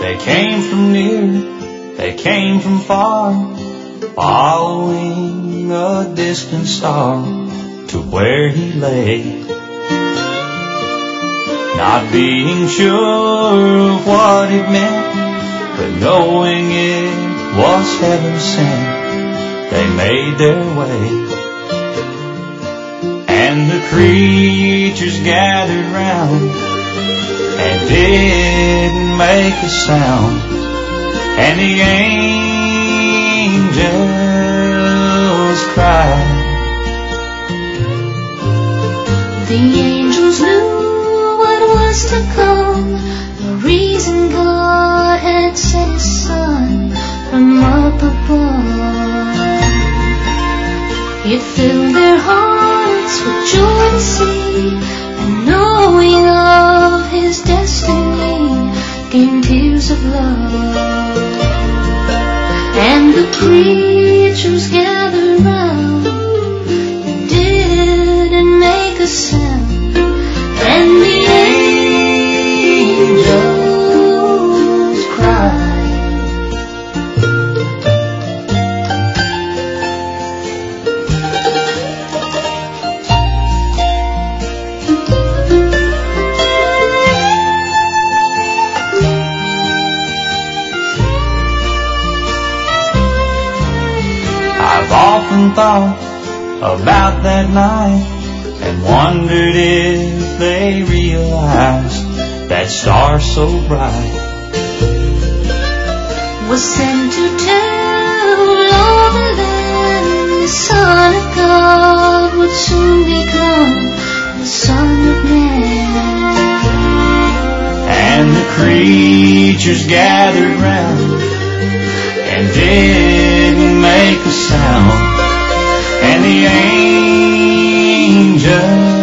They came from near, they came from far, following a distant star to where he lay. Not being sure of what it meant, but knowing it was heaven sent, they made their way. And the creatures gathered round and didn't make a sound, and the angels cried. The angels knew what was to come, the reason God had sent His Son from up above. It filled their hearts with joy to see, and knowing of His destiny came tears of love. And the creatures gathered round and didn't make a sound, and the angels cried. I've often thought about that night and wondered if they realized that star so bright was sent to tell all the land the Son of God would soon become the Son of Man. And the creatures gathered round and didn't make a sound, and the angels